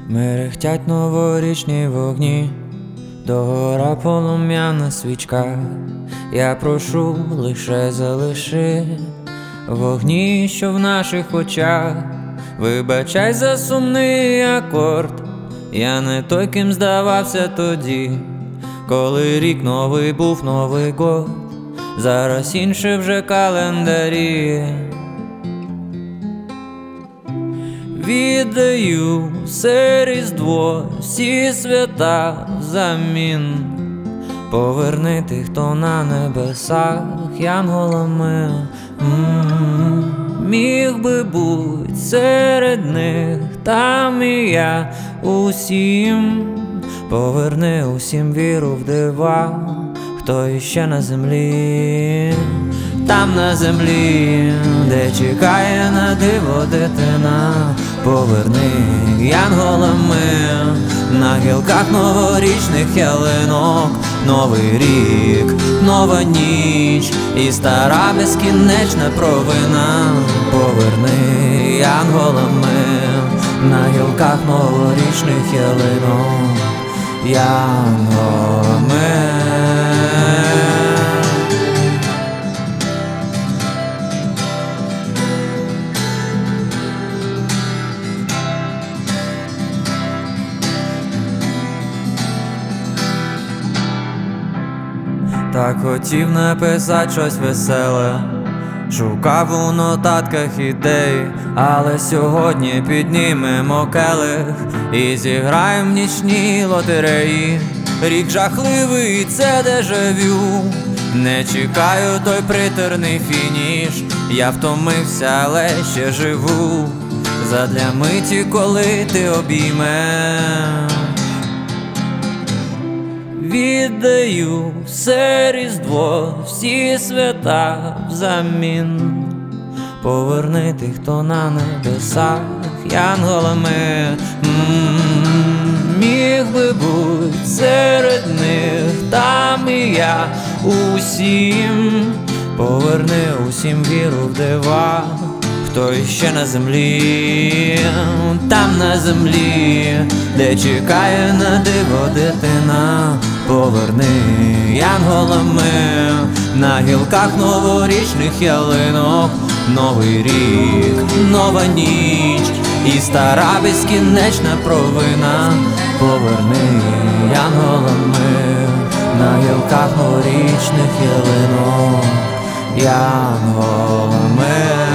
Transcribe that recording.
Мерехтять новорічні вогні, догора полум'яна свічка. Я прошу, лише залиши вогні, що в наших очах. Вибачай за сумний акорд, я не той, ким здавався тоді, коли рік новий був Новий год, зараз інше вже календарі. Віддаю все Різдво, всі свята взамін. Поверни тих, хто на небесах янголами. Міг би бути серед них, там і я усім. Поверни усім віру в дива, хто іще на землі. Там на землі, де чекає на диво дитина. Поверни янголами на гілках новорічних ялинок. Новий рік, нова ніч і стара безкінечна провина. Поверни янголами на гілках новорічних ялинок. Янголами. Так хотів написати щось веселе, шукав у нотатках ідей, але сьогодні піднімемо келих і зіграєм в нічній лотереї. Рік жахливий, це дежавю, не чекаю той приторний фініш. Я втомився, але ще живу, задля миті, коли ти обіймеш. Віддаю все Різдво, всі свята взамін. Поверни тих, хто на небесах янголами. Міг би бути серед них, там і я усім. Поверни усім віру в дива, хто іще на землі. Там на землі, де чекає на диво дитина. Поверни янголами на гілках новорічних ялинок. Новий рік, нова ніч і стара безкінечна провина. Поверни янголами на гілках новорічних ялинок. Янголами.